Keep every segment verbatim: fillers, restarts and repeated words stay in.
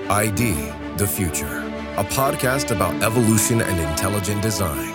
I D, The Future, a podcast about evolution and intelligent design.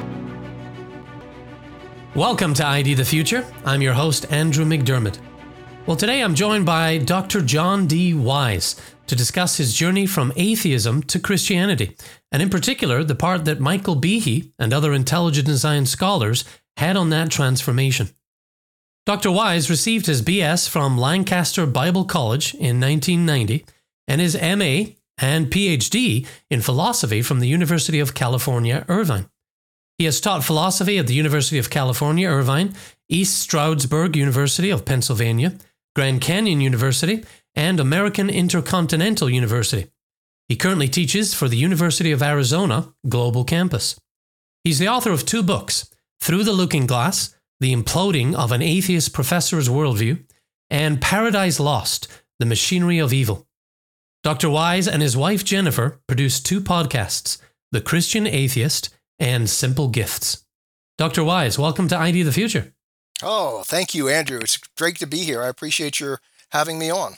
Welcome to I D The Future. I'm your host, Andrew McDermott. Well, today I'm joined by Doctor John D. Wise to discuss his journey from atheism to Christianity, and in particular, the part that Michael Behe and other intelligent design scholars had on that transformation. Doctor Wise received his B S from Lancaster Bible College in nineteen ninety and his M A and P H D in philosophy from the University of California, Irvine. He has taught philosophy at the University of California, Irvine, East Stroudsburg University of Pennsylvania, Grand Canyon University, and American Intercontinental University. He currently teaches for the University of Arizona Global Campus. He's the author of two books, Through the Looking Glass, The Imploding of an Atheist Professor's Worldview, and Paradise Lost, The Machinery of Evil. Doctor Wise and his wife Jennifer produced two podcasts, The Christian Atheist and Simple Gifts. Doctor Wise, welcome to I D The Future. Oh, thank you, Andrew. It's great to be here. I appreciate your having me on.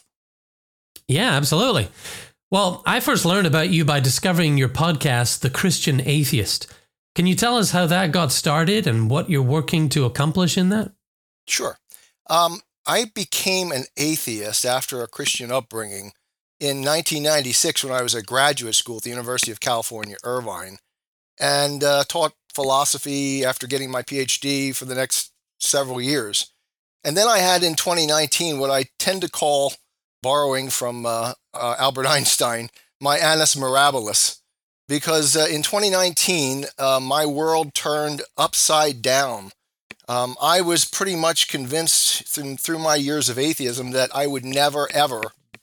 Yeah, absolutely. Well, I first learned about you by discovering your podcast, The Christian Atheist. Can you tell us how that got started and what you're working to accomplish in that? Sure. Um, I became an atheist after a Christian upbringing in nineteen ninety-six when I was at graduate school at the University of California, Irvine, and uh, taught philosophy after getting my P H D for the next several years. And then I had in twenty nineteen what I tend to call, borrowing from uh, uh, Albert Einstein, my annus mirabilis, because uh, in twenty nineteen, uh, my world turned upside down. Um, I was pretty much convinced through, through my years of atheism that I would never, ever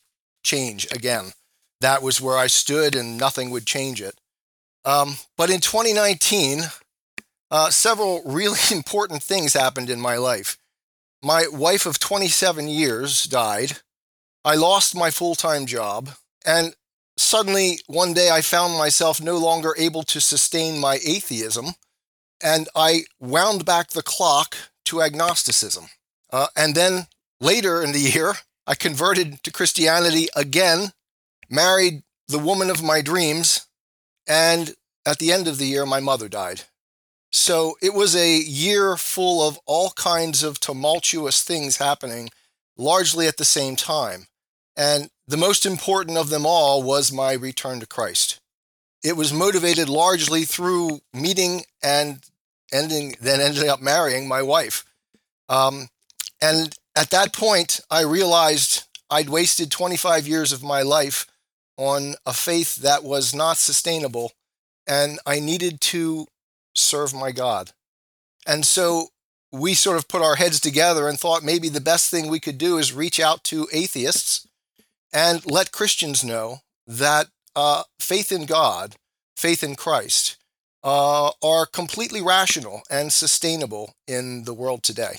change again. That was where I stood and nothing would change it. Um, but in twenty nineteen, uh, several really important things happened in my life. My wife of twenty-seven years died. I lost my full-time job. And suddenly, one day, I found myself no longer able to sustain my atheism. And I wound back the clock to agnosticism. Uh, and then later in the year, I converted to Christianity again, married the woman of my dreams, and at the end of the year, my mother died. So it was a year full of all kinds of tumultuous things happening, largely at the same time. And the most important of them all was my return to Christ. It was motivated largely through meeting and ending, then ending up marrying my wife. Um, and at that point, I realized I'd wasted twenty-five years of my life on a faith that was not sustainable, and I needed to serve my God. And so we sort of put our heads together and thought maybe the best thing we could do is reach out to atheists and let Christians know that uh, faith in God, faith in Christ, uh, are completely rational and sustainable in the world today.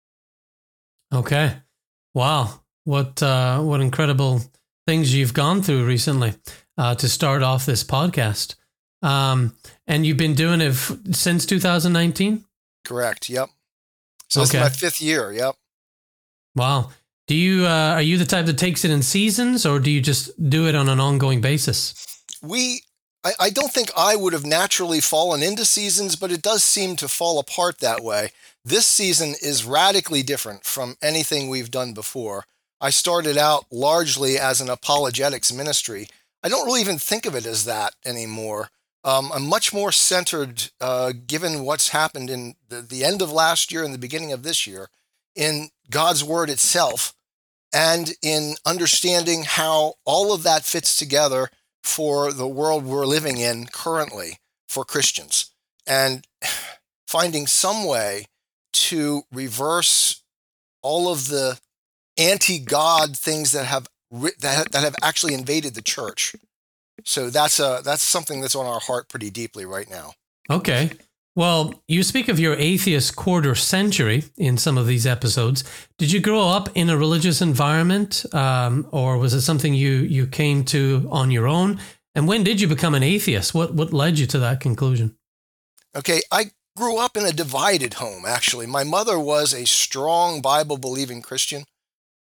Okay. Wow. What uh, what incredible things you've gone through recently uh, to start off this podcast. Um, and you've been doing it f- since two thousand nineteen? Correct. Yep. So okay. This is my fifth year. Yep. Wow. Do you, uh, are you the type that takes it in seasons, or do you just do it on an ongoing basis? We, I, I don't think I would have naturally fallen into seasons, but it does seem to fall apart that way. This season is radically different from anything we've done before. I started out largely as an apologetics ministry. I don't really even think of it as that anymore. Um, I'm much more centered, uh, given what's happened in the, the end of last year and the beginning of this year, in God's Word itself, and in understanding how all of that fits together for the world we're living in currently for Christians, and finding some way to reverse all of the anti-God things that have that that have actually invaded the church. So that's a that's something that's on our heart pretty deeply right now. Okay. Well, you speak of your atheist quarter century in some of these episodes. Did you grow up in a religious environment, um, or was it something you you came to on your own? And when did you become an atheist? What what led you to that conclusion? Okay, I grew up in a divided home, actually. My mother was a strong Bible-believing Christian.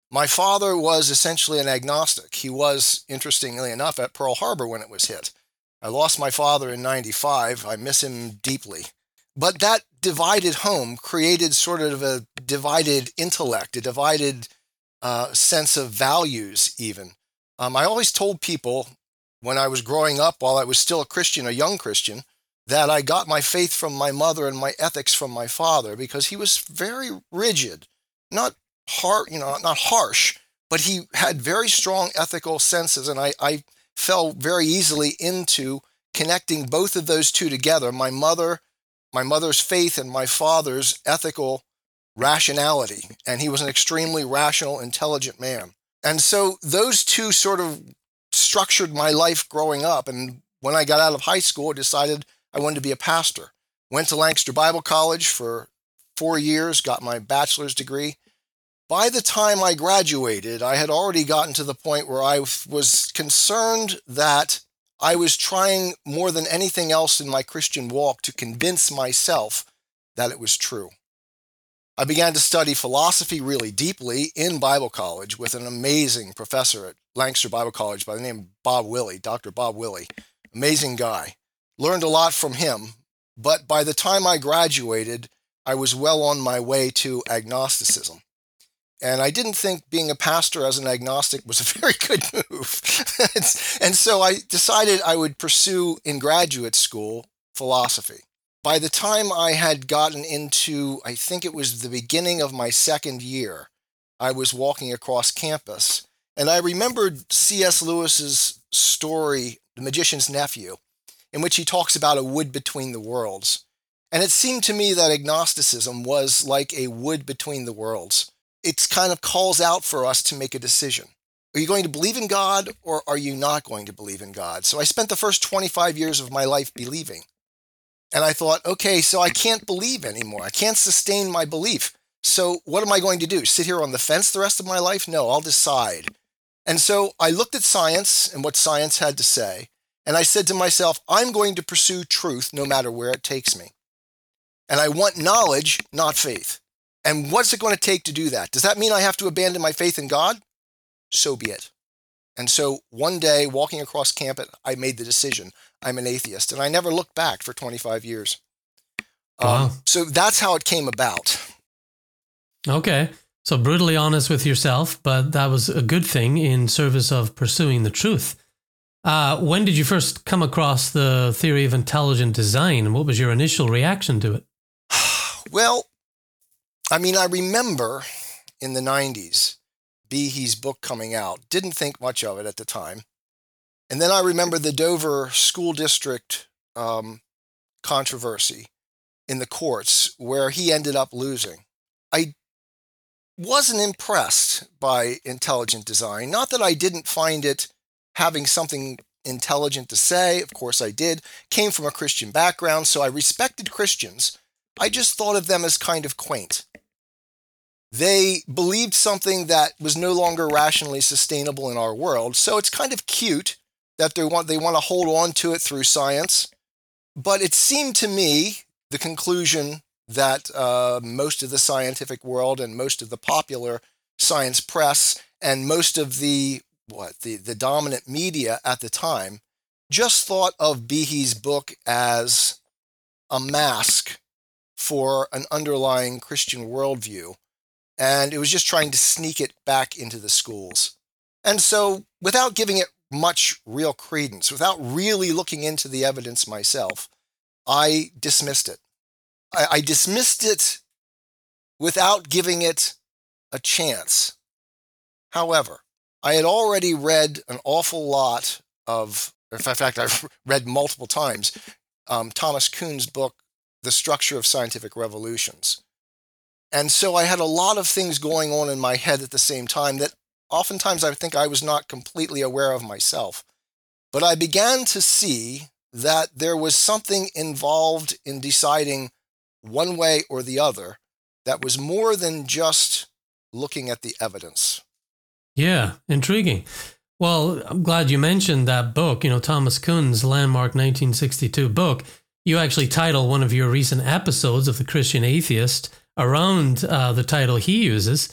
My father was essentially an agnostic. He was, interestingly enough, at Pearl Harbor when it was hit. I lost my father in ninety-five. I miss him deeply. But that divided home created sort of a divided intellect, a divided uh, sense of values even. Um, I always told people when I was growing up, while I was still a Christian, a young Christian, that I got my faith from my mother and my ethics from my father, because he was very rigid, not hard, you know, not harsh, but he had very strong ethical senses. And I, I fell very easily into connecting both of those two together, my mother, my mother's faith and my father's ethical rationality. And he was an extremely rational, intelligent man. And so those two sort of structured my life growing up. And when I got out of high school, I decided I wanted to be a pastor. Went to Lancaster Bible College for four years, got my bachelor's degree. By the time I graduated, I had already gotten to the point where I was concerned that I was trying more than anything else in my Christian walk to convince myself that it was true. I began to study philosophy really deeply in Bible college with an amazing professor at Lancaster Bible College by the name of Bob Willey, Doctor Bob Willey. Amazing guy. Learned a lot from him, but by the time I graduated, I was well on my way to agnosticism. And I didn't think being a pastor as an agnostic was a very good move. And so I decided I would pursue in graduate school philosophy. By the time I had gotten into, I think it was the beginning of my second year, I was walking across campus, and I remembered C S Lewis's story, The Magician's Nephew, in which he talks about a wood between the worlds. And it seemed to me that agnosticism was like a wood between the worlds. It kind of calls out for us to make a decision. Are you going to believe in God, or are you not going to believe in God? So I spent the first twenty-five years of my life believing. And I thought, okay, so I can't believe anymore. I can't sustain my belief. So what am I going to do? Sit here on the fence the rest of my life? No, I'll decide. And so I looked at science and what science had to say. And I said to myself, I'm going to pursue truth no matter where it takes me. And I want knowledge, not faith. And what's it going to take to do that? Does that mean I have to abandon my faith in God? So be it. And so one day, walking across campus, I made the decision. I'm an atheist. And I never looked back for twenty-five years. Wow. Um, so that's how it came about. Okay. So brutally honest with yourself, but that was a good thing in service of pursuing the truth. Uh, when did you first come across the theory of intelligent design, and what was your initial reaction to it? Well, I mean, I remember in the nineties, Behe's book coming out. Didn't think much of it at the time. And then I remember the Dover School District um, controversy in the courts where he ended up losing. I wasn't impressed by intelligent design. Not that I didn't find it having something intelligent to say. Of course I did. Came from a Christian background, so I respected Christians. I just thought of them as kind of quaint. They believed something that was no longer rationally sustainable in our world, so it's kind of cute that they want they want to hold on to it through science. But it seemed to me, the conclusion that uh, most of the scientific world and most of the popular science press and most of the what the, the dominant media at the time just thought of Behe's book as a mask for an underlying Christian worldview. And it was just trying to sneak it back into the schools. And so without giving it much real credence, without really looking into the evidence myself, I dismissed it. I, I dismissed it without giving it a chance. However, I had already read an awful lot of, in fact, I've read multiple times, um, Thomas Kuhn's book, The Structure of Scientific Revolutions. And so I had a lot of things going on in my head at the same time that oftentimes I think I was not completely aware of myself. But I began to see that there was something involved in deciding one way or the other that was more than just looking at the evidence. Yeah, intriguing. Well, I'm glad you mentioned that book, you know, Thomas Kuhn's landmark nineteen sixty-two book. You actually title one of your recent episodes of The Christian Atheist around uh, the title he uses.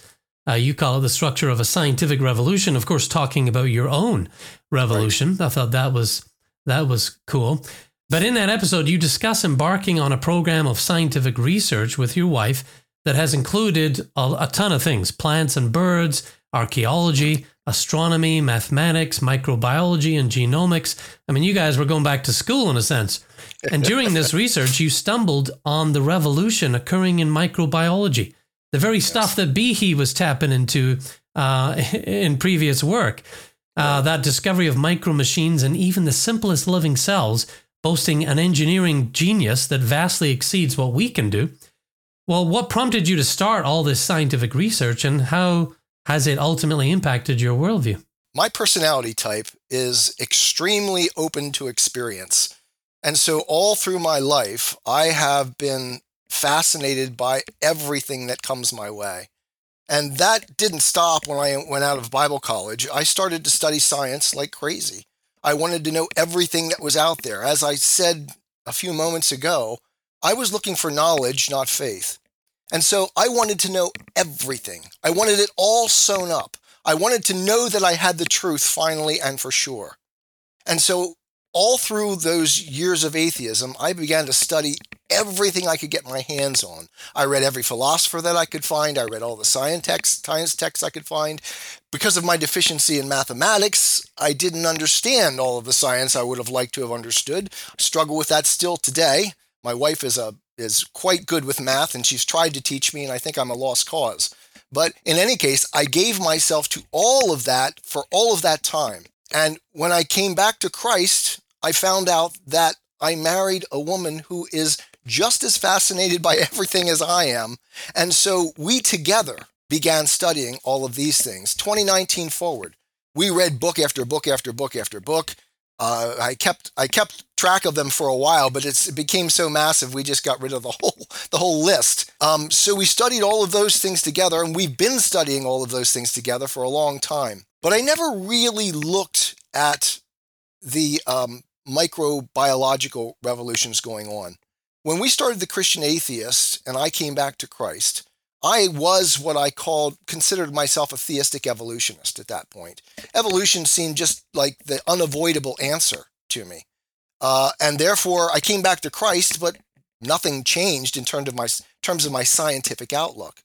Uh, you call it the structure of a scientific revolution, of course, talking about your own revolution. Right. I thought that was that was cool. But in that episode, you discuss embarking on a program of scientific research with your wife that has included a, a ton of things: plants and birds, archaeology, astronomy, mathematics, microbiology, and genomics. I mean, you guys were going back to school in a sense. And during this research, you stumbled on the revolution occurring in microbiology, the very yes. stuff that Behe was tapping into uh, in previous work. Uh, that discovery of micro machines and even the simplest living cells boasting an engineering genius that vastly exceeds what we can do. Well, what prompted you to start all this scientific research, and how has it ultimately impacted your worldview? My personality type is extremely open to experience. And so all through my life, I have been fascinated by everything that comes my way. And that didn't stop when I went out of Bible college. I started to study science like crazy. I wanted to know everything that was out there. As I said a few moments ago, I was looking for knowledge, not faith. And so I wanted to know everything. I wanted it all sewn up. I wanted to know that I had the truth finally and for sure. And so all through those years of atheism, I began to study everything I could get my hands on. I read every philosopher that I could find. I read all the science texts, science texts I could find. Because of my deficiency in mathematics, I didn't understand all of the science I would have liked to have understood. I struggle with that still today. My wife is a is quite good with math, and she's tried to teach me, and I think I'm a lost cause. But in any case, I gave myself to all of that for all of that time. And when I came back to Christ, I found out that I married a woman who is just as fascinated by everything as I am. And so we together began studying all of these things. twenty nineteen forward, we read book after book after book after book. Uh, I kept I kept track of them for a while, but it's, it became so massive we just got rid of the whole the whole list. Um, so we studied all of those things together, and we've been studying all of those things together for a long time. But I never really looked at the um, microbiological revolutions going on. When we started the Christian Atheists and I came back to Christ, I was what I called, considered myself a theistic evolutionist at that point. Evolution seemed just like the unavoidable answer to me. Uh, and therefore, I came back to Christ, but nothing changed in terms of my, terms of my scientific outlook.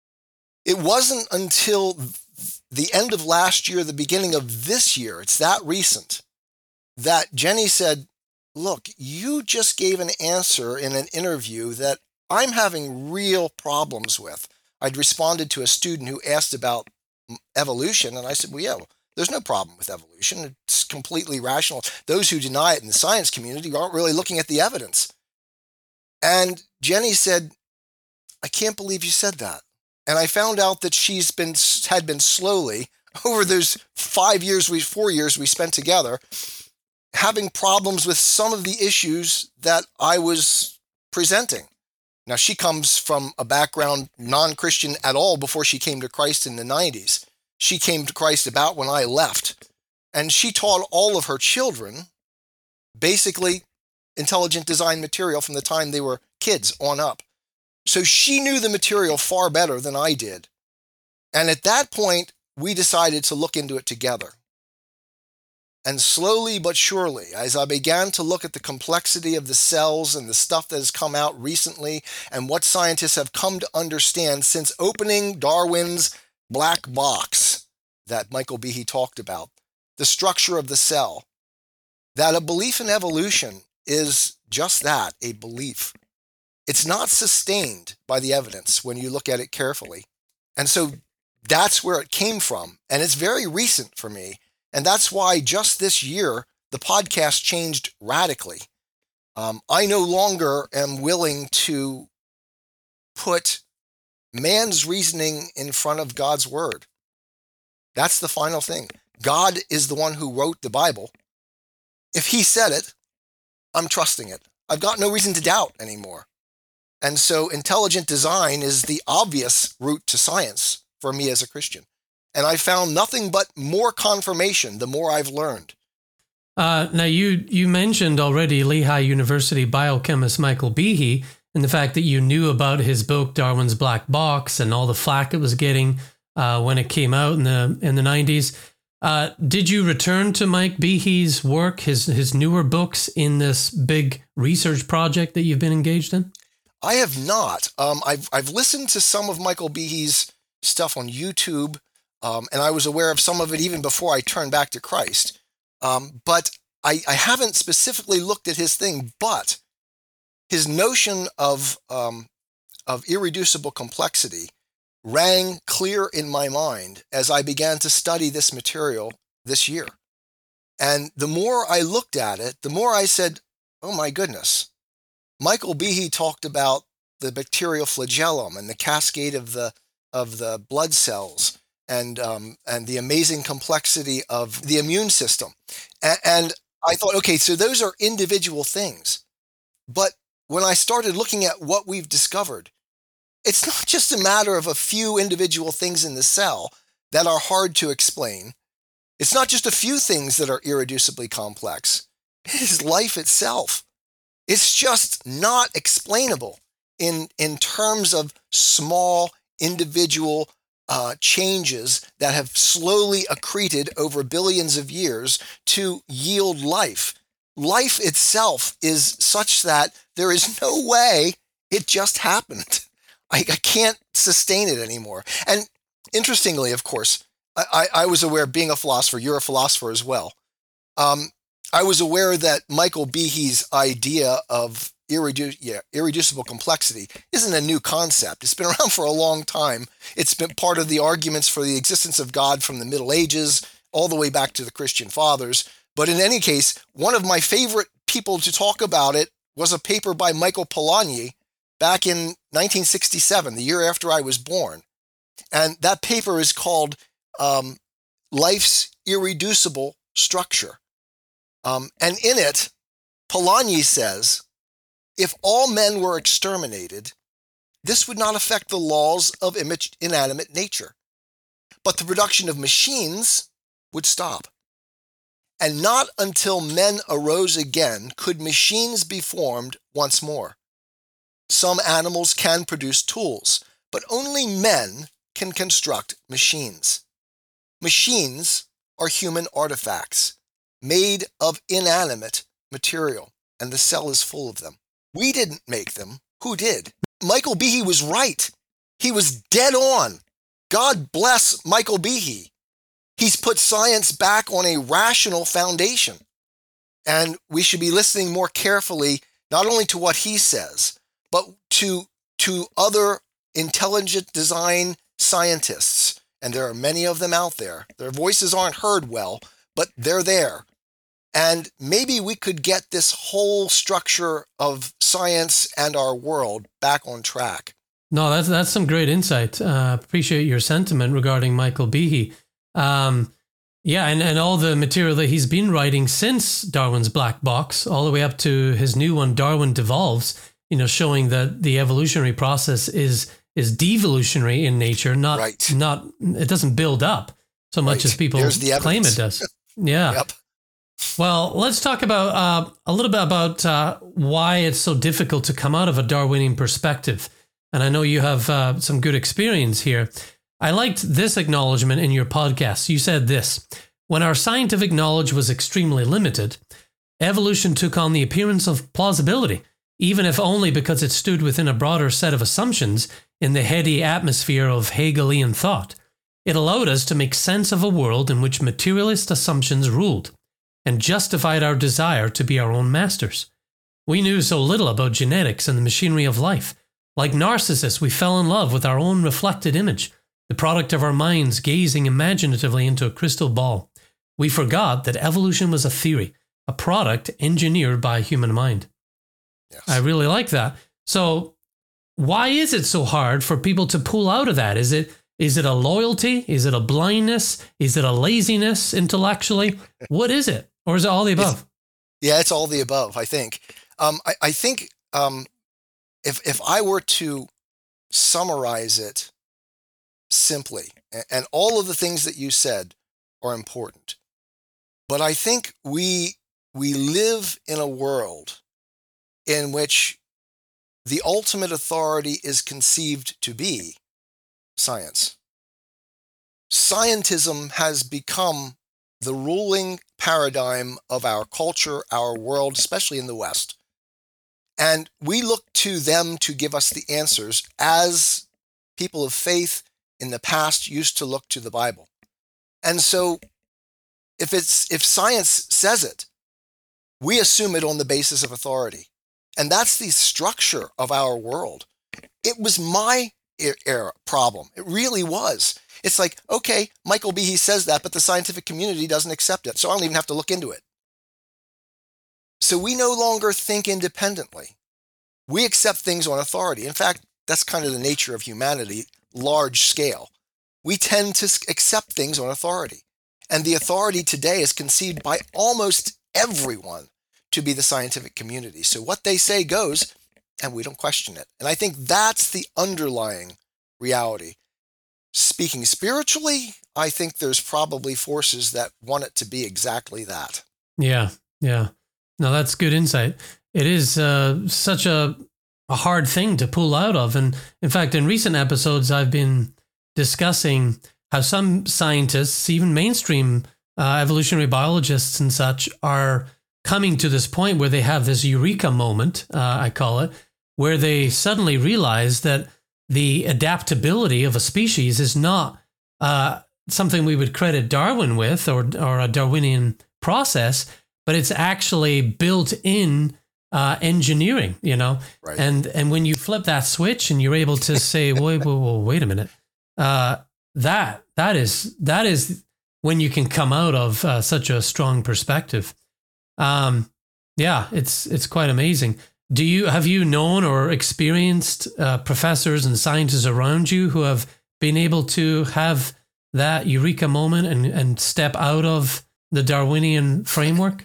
It wasn't until the end of last year, the beginning of this year, it's that recent, that Jenny said, look, you just gave an answer in an interview that I'm having real problems with. I'd responded to a student who asked about evolution, and I said, well, yeah, there's no problem with evolution. It's completely rational. Those who deny it in the science community aren't really looking at the evidence. And Jenny said, I can't believe you said that. And I found out that she's been had been slowly, over those five years, we four years we spent together, having problems with some of the issues that I was presenting. Now, she comes from a background non-Christian at all before she came to Christ in the nineties. She came to Christ about when I left. And she taught all of her children basically intelligent design material from the time they were kids on up. So she knew the material far better than I did. And at that point, we decided to look into it together. And slowly but surely, as I began to look at the complexity of the cells and the stuff that has come out recently and what scientists have come to understand since opening Darwin's black box that Michael Behe talked about, the structure of the cell, that a belief in evolution is just that, a belief. It's not sustained by the evidence when you look at it carefully. And so that's where it came from. And it's very recent for me. And that's why just this year, the podcast changed radically. Um, I no longer am willing to put man's reasoning in front of God's word. That's the final thing. God is the one who wrote the Bible. If he said it, I'm trusting it. I've got no reason to doubt anymore. And so intelligent design is the obvious route to science for me as a Christian. And I found nothing but more confirmation the more I've learned. Uh, now, you you mentioned already Lehigh University biochemist Michael Behe and the fact that you knew about his book, Darwin's Black Box, and all the flack it was getting uh, when it came out in the in the nineties. Uh, did you return to Mike Behe's work, his his newer books, in this big research project that you've been engaged in? I have not. Um, I've I've listened to some of Michael Behe's stuff on YouTube, um, and I was aware of some of it even before I turned back to Christ. Um, but I, I haven't specifically looked at his thing. But his notion of um, of irreducible complexity rang clear in my mind as I began to study this material this year. And the more I looked at it, the more I said, oh my goodness. Michael Behe talked about the bacterial flagellum and the cascade of the of the blood cells and um, and the amazing complexity of the immune system. And, and I thought, okay, so those are individual things. But when I started looking at what we've discovered, it's not just a matter of a few individual things in the cell that are hard to explain. It's not just a few things that are irreducibly complex. It is life itself. It's just not explainable in, in terms of small individual uh, changes that have slowly accreted over billions of years to yield life. Life itself is such that there is no way it just happened. I, I can't sustain it anymore. And interestingly, of course, I, I was aware, being a philosopher, you're a philosopher as well. Um, I was aware that Michael Behe's idea of irredu- yeah, irreducible complexity isn't a new concept. It's been around for a long time. It's been part of the arguments for the existence of God from the Middle Ages all the way back to the Christian fathers. But in any case, one of my favorite people to talk about it was a paper by Michael Polanyi back in nineteen sixty-seven, the year after I was born. And that paper is called um, Life's Irreducible Structure. Um, and in it, Polanyi says, if all men were exterminated, this would not affect the laws of inanimate nature. But the production of machines would stop. And not until men arose again could machines be formed once more. Some animals can produce tools, but only men can construct machines. Machines are human artifacts made of inanimate material, and the cell is full of them. We didn't make them. Who did? Michael Behe was right. He was dead on. God bless Michael Behe. He's put science back on a rational foundation. And we should be listening more carefully, not only to what he says, but to, to other intelligent design scientists. And there are many of them out there. Their voices aren't heard well, but they're there. And maybe we could get this whole structure of science and our world back on track. No, that's that's some great insight. Uh, appreciate your sentiment regarding Michael Behe. Um, yeah, and, and all the material that he's been writing since Darwin's Black Box, all the way up to his new one, Darwin Devolves, you know, showing that the evolutionary process is is devolutionary in nature, not right. not it doesn't build up so much right. as people claim it does. Yeah. Yep. Well, let's talk about uh, a little bit about uh, why it's so difficult to come out of a Darwinian perspective. And I know you have uh, some good experience here. I liked this acknowledgement in your podcast. You said this: when our scientific knowledge was extremely limited, evolution took on the appearance of plausibility, even if only because it stood within a broader set of assumptions in the heady atmosphere of Hegelian thought. It allowed us to make sense of a world in which materialist assumptions ruled, and justified our desire to be our own masters. We knew so little about genetics and the machinery of life. Like Narcissus, we fell in love with our own reflected image, the product of our minds gazing imaginatively into a crystal ball. We forgot that evolution was a theory, a product engineered by a human mind. Yes. I really like that. So why is it so hard for people to pull out of that? Is it Is it a loyalty? Is it a blindness? Is it a laziness intellectually? What is it? Or is it all the above? It's, yeah, it's all the above, I think. Um, I, I think um, if if I were to summarize it simply, and, and all of the things that you said are important, but I think we we live in a world in which the ultimate authority is conceived to be science. scientism has become the ruling paradigm of our culture, our world, especially in the West. And we look to them to give us the answers, as people of faith in the past used to look to the Bible. And so if it's if science says it, we assume it on the basis of authority. And that's the structure of our world. It was my era problem. It really was. It's like, okay, Michael Behe says that, but the scientific community doesn't accept it, so I don't even have to look into it. So we no longer think independently. We accept things on authority. In fact, that's kind of the nature of humanity, large scale. We tend to accept things on authority. And the authority today is conceived by almost everyone to be the scientific community. So what they say goes, and we don't question it. And I think that's the underlying reality. Speaking spiritually, I think there's probably forces that want it to be exactly that. Yeah, yeah. No, that's good insight. It is uh, such a, a hard thing to pull out of. And in fact, in recent episodes, I've been discussing how some scientists, even mainstream uh, evolutionary biologists and such, are coming to this point where they have this eureka moment, uh, I call it, where they suddenly realize that the adaptability of a species is not uh, something we would credit Darwin with, or or a Darwinian process, but it's actually built-in uh, engineering, you know? Right. And and when you flip that switch and you're able to say, wait, wait, wait, wait a minute, uh, that that is that is when you can come out of uh, such a strong perspective. Um, yeah, it's it's quite amazing. Do you have you known or experienced uh, professors and scientists around you who have been able to have that eureka moment and, and step out of the Darwinian framework?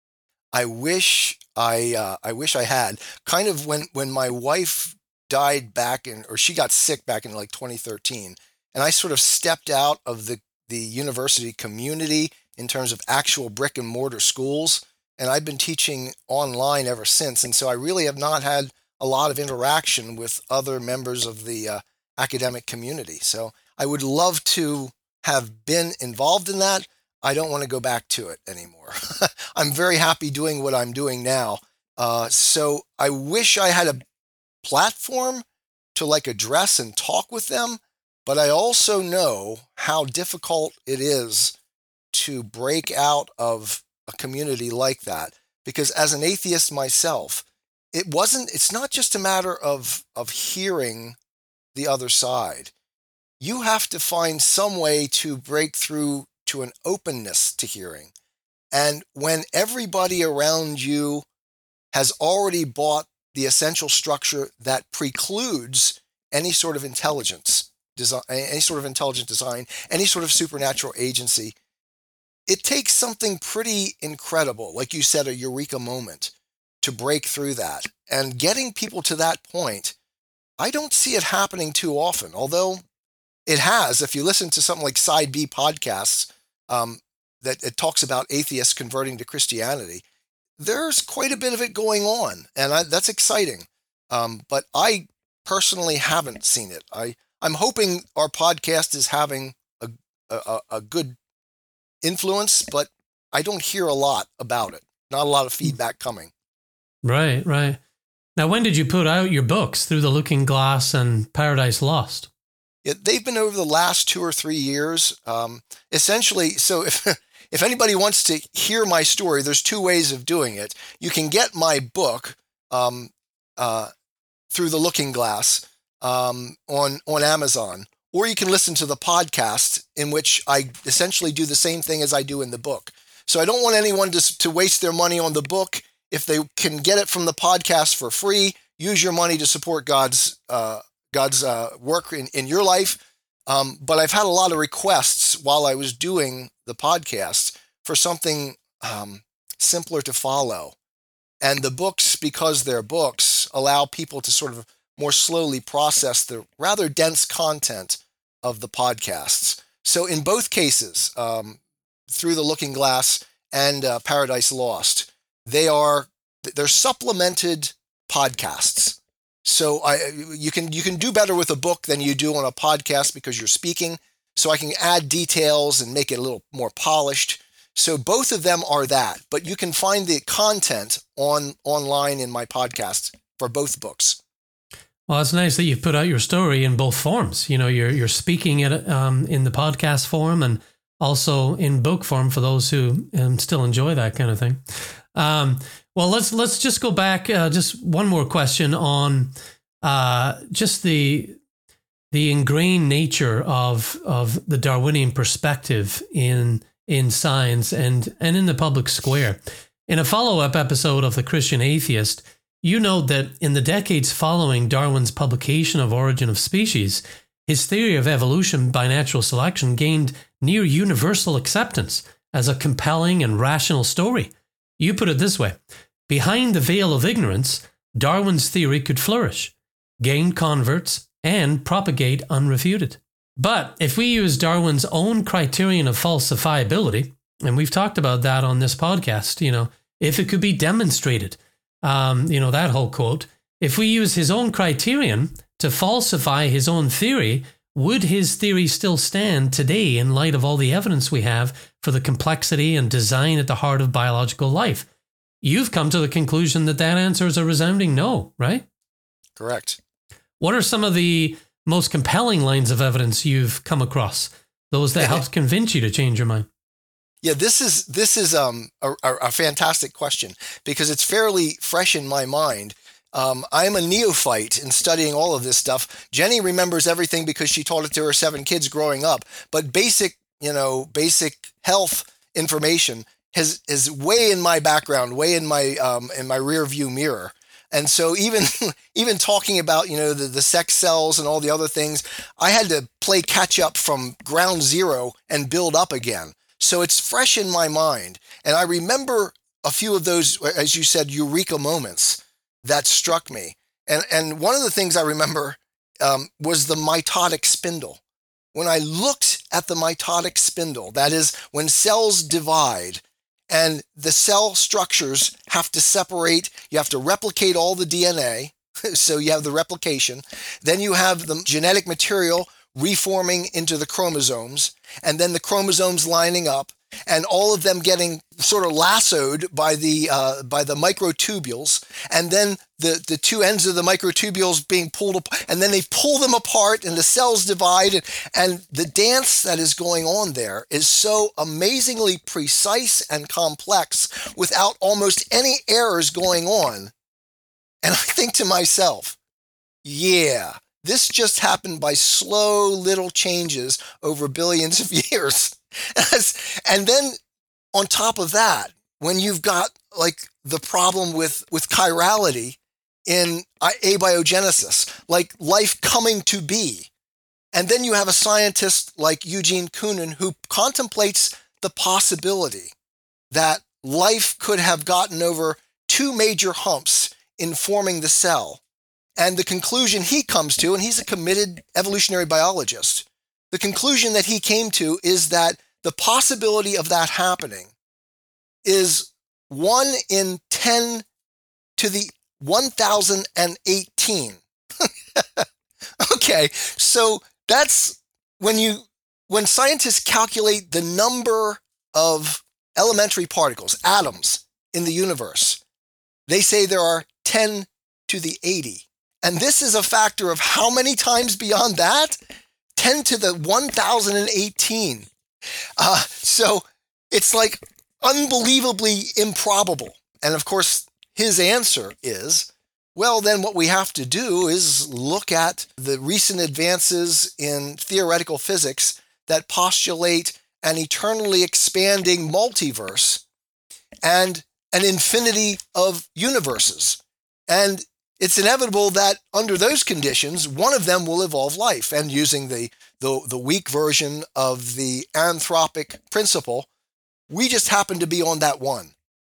I wish I uh, I wish I had. Kind of when when my wife died back in, or she got sick back in like twenty thirteen, and I sort of stepped out of the the university community in terms of actual brick and mortar schools. And I've been teaching online ever since. And so I really have not had a lot of interaction with other members of the uh, academic community. So I would love to have been involved in that. I don't want to go back to it anymore. I'm very happy doing what I'm doing now. Uh, so I wish I had a platform to like address and talk with them. But I also know how difficult it is to break out of a community like that, because as an atheist myself, it wasn't, it's not just a matter of, of hearing the other side. You have to find some way to break through to an openness to hearing. And when everybody around you has already bought the essential structure that precludes any sort of intelligence, design, any sort of intelligent design, any sort of supernatural agency, it takes something pretty incredible, like you said, a eureka moment, to break through that. And getting people to that point, I don't see it happening too often, although it has. If you listen to something like Side B podcasts, um, that it talks about atheists converting to Christianity, there's quite a bit of it going on, and I, that's exciting. Um, but I personally haven't seen it. I, I'm hoping our podcast is having a, a, a good influence, but I don't hear a lot about it. Not a lot of feedback coming. Right, right. Now, when did you put out your books, Through the Looking Glass and Paradise Lost? Yeah, they've been over the last two or three years. Um, essentially, so if if anybody wants to hear my story, there's two ways of doing it. You can get my book, um, uh, Through the Looking Glass, um, on on Amazon. Or you can listen to the podcast, in which I essentially do the same thing as I do in the book. So I don't want anyone to, to waste their money on the book. If they can get it from the podcast for free, use your money to support God's uh, God's uh, work in, in your life. Um, but I've had a lot of requests while I was doing the podcast for something um, simpler to follow. And the books, because they're books, allow people to sort of more slowly process the rather dense content of the podcasts. So in both cases, um, Through the Looking Glass and uh, Paradise Lost, they are they're supplemented podcasts. So I you can you can do better with a book than you do on a podcast because you're speaking. so I can add details and make it a little more polished. So both of them are that, but you can find the content on online in my podcast for both books. Well, it's nice that you've put out your story in both forms. You know, you're you're speaking it um, in the podcast form and also in book form for those who um, still enjoy that kind of thing. Um, well, let's let's just go back. Uh, just one more question on uh, just the the ingrained nature of of the Darwinian perspective in in science and and in the public square. In a follow-up episode of The Christian Atheist, you note that in the decades following Darwin's publication of Origin of Species, his theory of evolution by natural selection gained near universal acceptance as a compelling and rational story. You put it this way: behind the veil of ignorance, Darwin's theory could flourish, gain converts, and propagate unrefuted. But if we use Darwin's own criterion of falsifiability, and we've talked about that on this podcast, you know, if it could be demonstrated, um, you know, that whole quote, if we use his own criterion to falsify his own theory, would his theory still stand today in light of all the evidence we have for the complexity and design at the heart of biological life? You've come to the conclusion that that answer is a resounding no, right? Correct. What are some of the most compelling lines of evidence you've come across? Those that helped convince you to change your mind? Yeah, this is this is um, a, a fantastic question because it's fairly fresh in my mind. Um, I'm a neophyte in studying all of this stuff. Jenny remembers everything because she taught it to her seven kids growing up. But basic, you know, basic health information has is way in my background, way in my um, in my rear view mirror. And so even even talking about, you know, the, the sex cells and all the other things, I had to play catch up from ground zero and build up again. So it's fresh in my mind. And I remember a few of those, as you said, eureka moments that struck me. And and one of the things I remember um, was the mitotic spindle. When I looked at the mitotic spindle, that is when cells divide and the cell structures have to separate, you have to replicate all the D N A, so you have the replication. Then you have the genetic material reforming into the chromosomes, and then the chromosomes lining up, and all of them getting sort of lassoed by the uh, by the microtubules, and then the, the two ends of the microtubules being pulled up, and then they pull them apart, and the cells divide, and, and the dance that is going on there is so amazingly precise and complex without almost any errors going on. And I think to myself, yeah, this just happened by slow little changes over billions of years. And then on top of that, when you've got like the problem with, with chirality in abiogenesis, like life coming to be, and then you have a scientist like Eugene Koonin who contemplates the possibility that life could have gotten over two major humps in forming the cell. And the conclusion he comes to, and he's a committed evolutionary biologist, the conclusion that he came to is that the possibility of that happening is one in ten to the one thousand eighteen. Okay, so that's when you when scientists calculate the number of elementary particles, atoms in the universe, they say there are ten to the eighty. And this is a factor of how many times beyond that? ten to the one thousand eighteen. Uh, so it's like unbelievably improbable. And of course, his answer is, well, then what we have to do is look at the recent advances in theoretical physics that postulate an eternally expanding multiverse and an infinity of universes. And it's inevitable that under those conditions, one of them will evolve life. And using the, the, the weak version of the anthropic principle, we just happen to be on that one.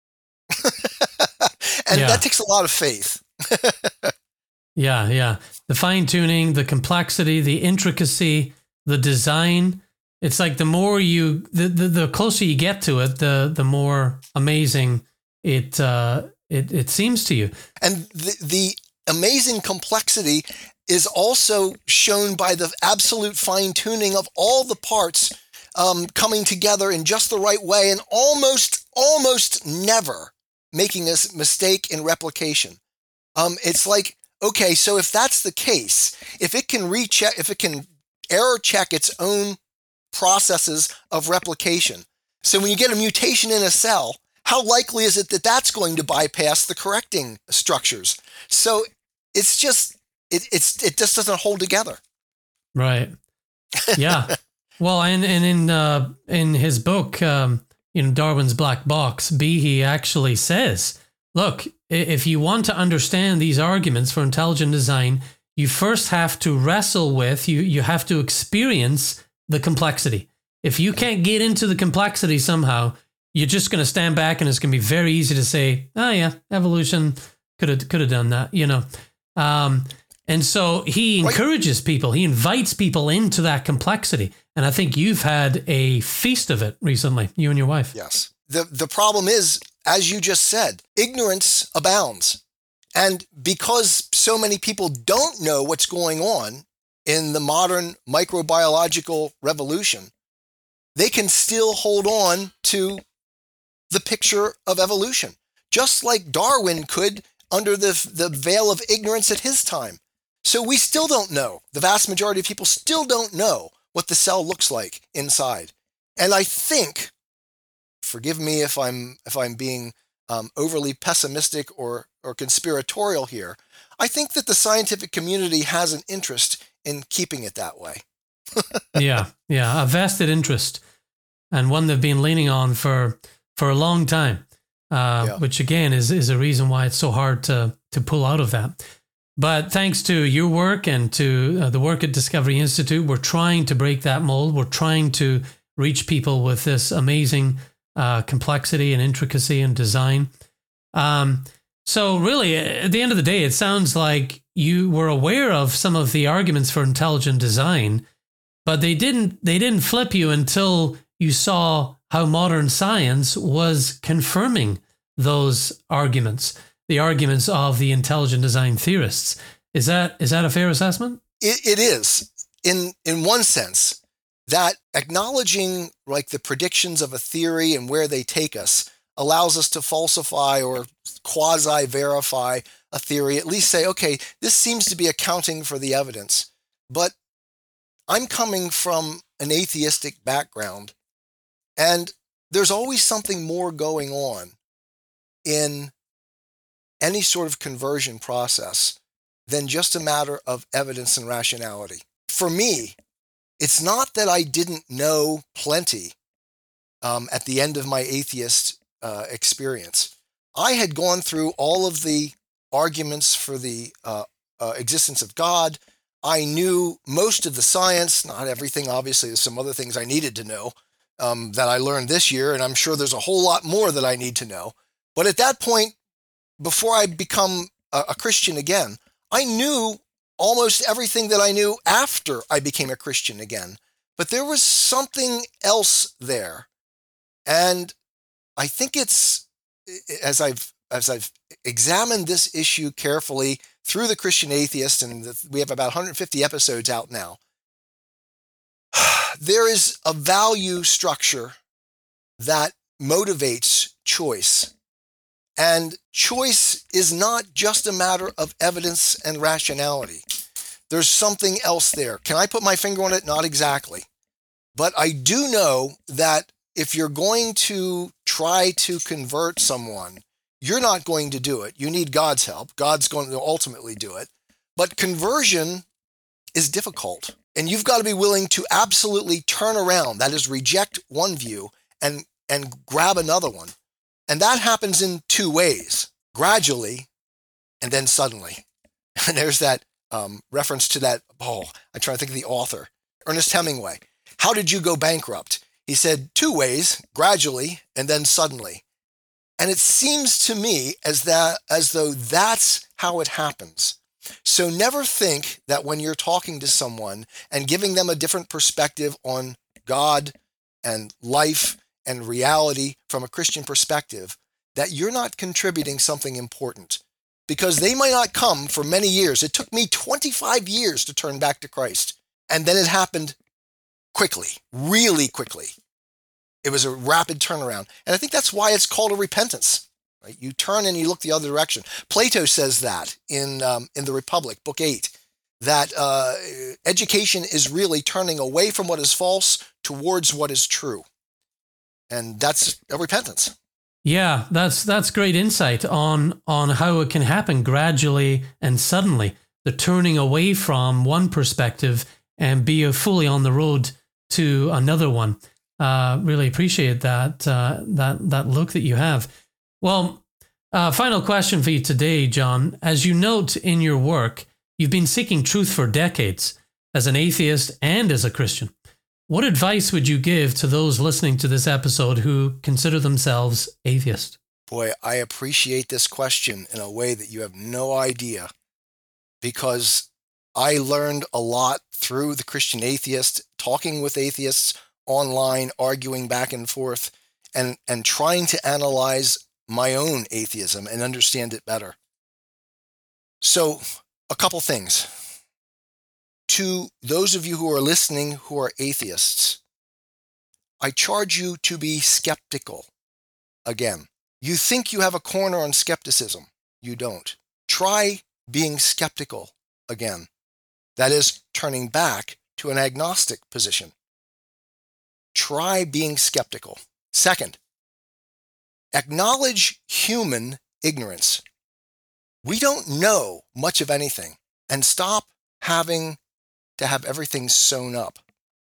And yeah. that takes a lot of faith. yeah, yeah. The fine-tuning, the complexity, the intricacy, the design. It's like the more you, the, the, the closer you get to it, the the more amazing it uh, it it seems to you. And the, the amazing complexity is also shown by the absolute fine-tuning of all the parts um, coming together in just the right way and almost, almost never making a mistake in replication. Um, it's like, okay, so if that's the case, if it can recheck, if it can error check its own processes of replication, so when you get a mutation in a cell, how likely is it that that's going to bypass the correcting structures? So it's just, it, it's, it just doesn't hold together. Right. Yeah. Well, and, and in, uh, in his book, um, you know, Darwin's Black Box, Behe actually says, look, if you want to understand these arguments for intelligent design, you first have to wrestle with, you, you have to experience the complexity. If you can't get into the complexity somehow, you're just going to stand back and it's going to be very easy to say, oh yeah, evolution could have could have done that, you know. Um, and so he encourages people, he invites people into that complexity. And I think you've had a feast of it recently, you and your wife. Yes. The, the problem is, as you just said, ignorance abounds. And because so many people don't know what's going on in the modern microbiological revolution, they can still hold on to the picture of evolution, just like Darwin could under the, the veil of ignorance at his time. So we still don't know. The vast majority of people still don't know what the cell looks like inside. And I think, forgive me if I'm if I'm being um, overly pessimistic or or conspiratorial here, I think that the scientific community has an interest in keeping it that way. yeah, yeah, a vested interest, and one they've been leaning on for for a long time, uh, yeah. which again is is a reason why it's so hard to to pull out of that. But thanks to your work and to uh, the work at Discovery Institute, we're trying to break that mold. We're trying to reach people with this amazing uh, complexity and intricacy and design. Um, so really, at the end of the day, it sounds like you were aware of some of the arguments for intelligent design, but they didn't they didn't flip you until you saw how modern science was confirming those arguments, the arguments of the intelligent design theorists. Is that is that a fair assessment? It, it is, in in one sense, that acknowledging like the predictions of a theory and where they take us allows us to falsify or quasi-verify a theory, at least say, okay, this seems to be accounting for the evidence. But I'm coming from an atheistic background, and there's always something more going on in any sort of conversion process than just a matter of evidence and rationality. For me, it's not that I didn't know plenty um, at the end of my atheist uh, experience. I had gone through all of the arguments for the uh, uh, existence of God. I knew most of the science, not everything, obviously. There's some other things I needed to know um, that I learned this year, and I'm sure there's a whole lot more that I need to know. But at that point, before I become a, a Christian again, I knew almost everything that I knew after I became a Christian again. But there was something else there. And I think it's, as I've as I've examined this issue carefully through the Christian Atheist, and the, we have about one hundred fifty episodes out now, there is a value structure that motivates choice. And choice is not just a matter of evidence and rationality. There's something else there. Can I put my finger on it? Not exactly. But I do know that if you're going to try to convert someone, you're not going to do it. You need God's help. God's going to ultimately do it. But conversion is difficult. And you've got to be willing to absolutely turn around, that is, reject one view and, and grab another one. And that happens in two ways, gradually and then suddenly. And there's that um, reference to that, oh, I'm trying to think of the author, Ernest Hemingway. How did you go bankrupt? He said two ways, gradually and then suddenly. And it seems to me as that as though that's how it happens. So never think that when you're talking to someone and giving them a different perspective on God and life and reality from a Christian perspective, that you're not contributing something important. because they might not come for many years. It took me twenty-five years to turn back to Christ. And then it happened quickly, really quickly. It was a rapid turnaround. And I think that's why it's called a repentance. Right? You turn and you look the other direction. Plato says that in, um, in The Republic, Book eight, that uh, education is really turning away from what is false towards what is true. And that's a repentance. Yeah, that's that's great insight on on how it can happen gradually and suddenly. The turning away from one perspective and be fully on the road to another one. Uh, really appreciate that uh, that that look that you have. Well, uh, final question for you today, John. As you note in your work, you've been seeking truth for decades as an atheist and as a Christian. What advice would you give to those listening to this episode who consider themselves atheist? Boy, I appreciate this question in a way that you have no idea, because I learned a lot through the Christian Atheist, talking with atheists online, arguing back and forth, and, and trying to analyze my own atheism and understand it better. So, a couple things. To those of you who are listening who are atheists, I charge you to be skeptical. Again, you think you have a corner on skepticism. You don't. Try being skeptical again. That is, turning back to an agnostic position. Try being skeptical. Second, acknowledge human ignorance. We don't know much of anything, and stop having to have everything sewn up.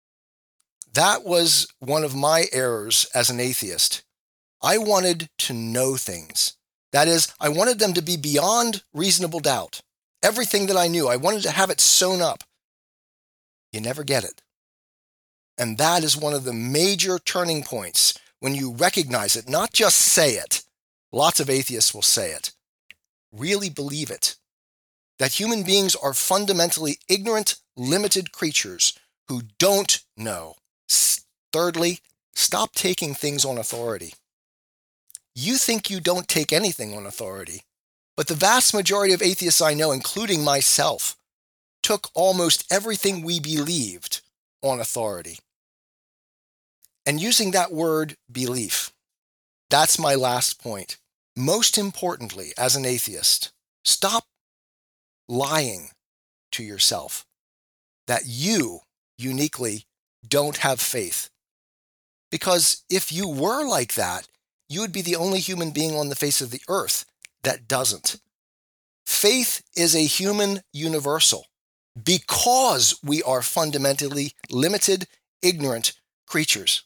That was one of my errors as an atheist. I wanted to know things. That is, I wanted them to be beyond reasonable doubt. Everything that I knew, I wanted to have it sewn up. You never get it. And that is one of the major turning points when you recognize it, not just say it. Lots of atheists will say it. Really believe it. That human beings are fundamentally ignorant, limited creatures who don't know. Thirdly, stop taking things on authority. You think you don't take anything on authority, but the vast majority of atheists I know, including myself, took almost everything we believed on authority. And using that word, belief, that's my last point. Most importantly, as an atheist, stop lying to yourself that you uniquely don't have faith. Because if you were like that, you would be the only human being on the face of the earth that doesn't. Faith is a human universal because we are fundamentally limited, ignorant creatures.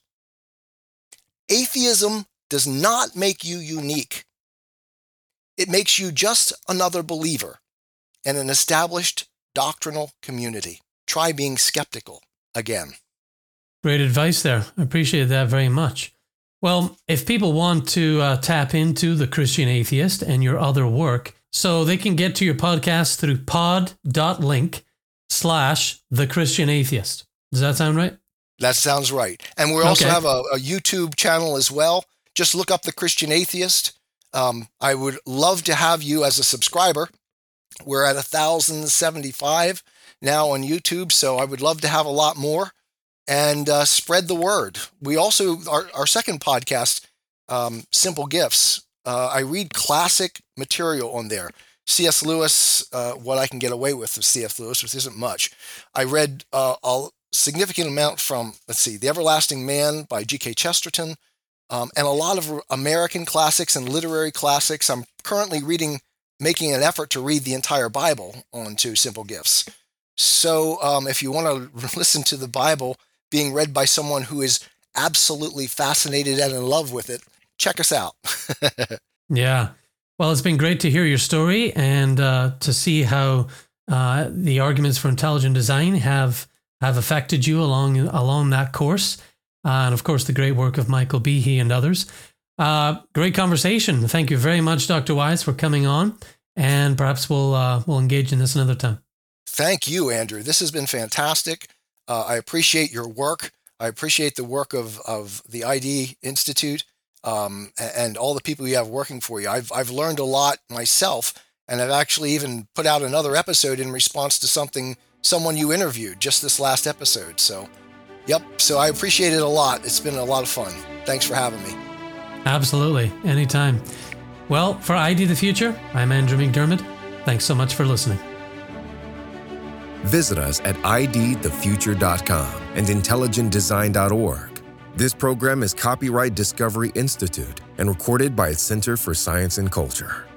Atheism does not make you unique. It makes you just another believer in an established doctrinal community. Try being skeptical again. Great advice there. I appreciate that very much. Well, if people want to uh, tap into The Christian Atheist and your other work, so they can get to your podcast through pod.link slash The Christian Atheist. Does that sound right? That sounds right. And we also okay. have a, a YouTube channel as well. Just look up The Christian Atheist. Um, I would love to have you as a subscriber. We're at one thousand seventy-five now on YouTube, so I would love to have a lot more. And uh, spread the word. We also, our, our second podcast, um, Simple Gifts, uh, I read classic material on there. C S. Lewis, uh, What I Can Get Away With with C S. Lewis, which isn't much. I read uh, a significant amount from, let's see, The Everlasting Man by G K Chesterton, um, and a lot of American classics and literary classics. I'm currently reading, making an effort to read the entire Bible onto Simple Gifts. So um, if you want to listen to the Bible being read by someone who is absolutely fascinated and in love with it, check us out. Yeah. Well, it's been great to hear your story and uh, to see how uh, the arguments for intelligent design have have affected you along along that course. Uh, and of course, the great work of Michael Behe and others. Uh, great conversation. Thank you very much, Doctor Wise, for coming on. And perhaps we'll uh, we'll engage in this another time. Thank you, Andrew. This has been fantastic. Uh, I appreciate your work. I appreciate the work of, of the I D Institute um, and all the people you have working for you. I've I've learned a lot myself And I've actually even put out another episode in response to something, someone you interviewed just this last episode. So, yep. So I appreciate it a lot. It's been a lot of fun. Thanks for having me. Absolutely. Anytime. Well, for I D the Future, I'm Andrew McDermott. Thanks so much for listening. Visit us at I D the future dot com and intelligent design dot org. This program is copyright Discovery Institute and recorded by its Center for Science and Culture.